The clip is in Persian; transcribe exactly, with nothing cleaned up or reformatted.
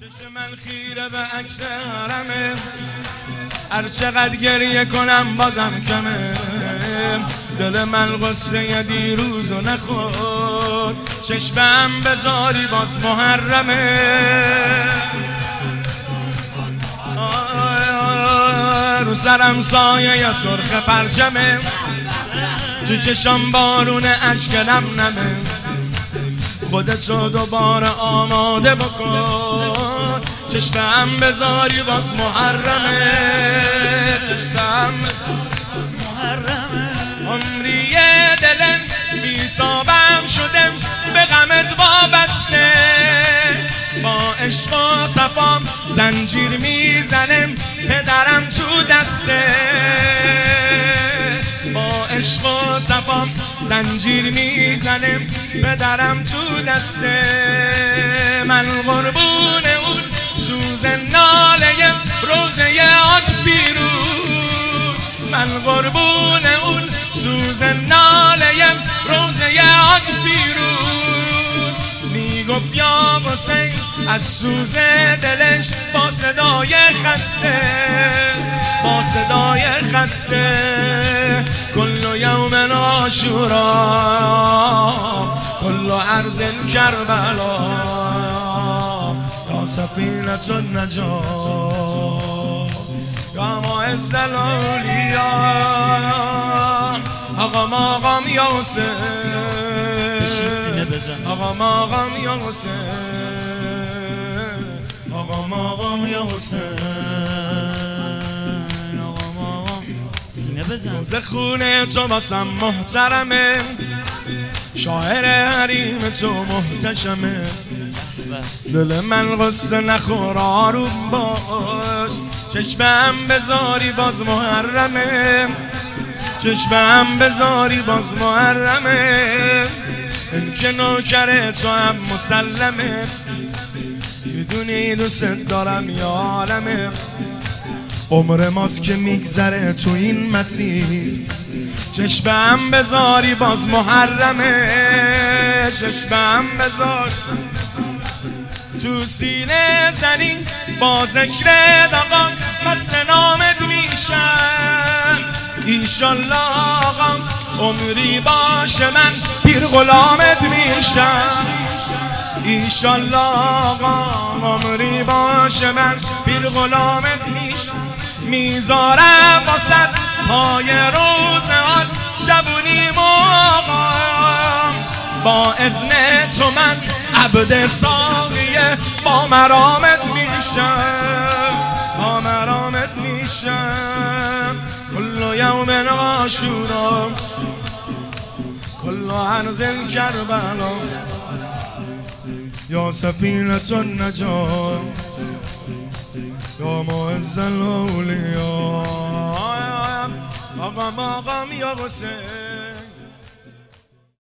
چشم من خیره به عکس حرمه، هر چقدر گریه کنم بازم کمه. دل من قصه دیروزو نخورد، چشمم بذاری باز محرمه. رو سرم سایه یا سرخ پرچمه، تو چشم بارون اشکلم نمه. خودتو دوباره آماده بکن، چشمم بذاری باز محرمه. چشمم محرمه. عمری دلم بیتابم شدم، به غمت وابسته. با عشق و صفام زنجیر میزنم، پدرم تو دسته. با عشق و صفام زنجیر میزنم، پدرم تو دسته. من قربون اون سوز ناله روزه آج پیروز، من قربون اون سوز ناله روزه آج پیروز. میگفت یا حسین از سوز دلش با صدای خسته، با صدای خسته. کل یوم عاشورا کل ارض کربلا، یا سفینة النجاة یا معز الاولیاء. آقا ماقام یا حسین، آقا ماقام یا حسین، آقا ماقام یا حسین، آقا ماقام سینه بزن. روز خونه تو باسم محترمه، شاعر حریم تو محتشمه. دل من غصه نخور آروم باش، چشمم بذاری باز محرمه. چشمم بذاری باز محرمه. این که نوکر تو هم مسلمه، میدونی دوست دارم یا عالمه. عمر ماست که میگذره تو این مسیر، چشمم بذاری باز محرمه. چشمم بذار تو سینه زنی، با ذکر دقا مست نامت میشم. ایشالله آقا عمری باشه من پیر غلامت میشم. ایشالله آقا عمری باشه من پیر غلامت میشم. میذارم واسد پای روزهات جوونیم آقا، با اذن تو من عبد ساقیه با مرامت میشم، با مرامت میشم. کل یوم عاشورا کل ارض کربلا، یا سفینة النجاة یا معز الاولیاء. آقا ماقام یا حسین.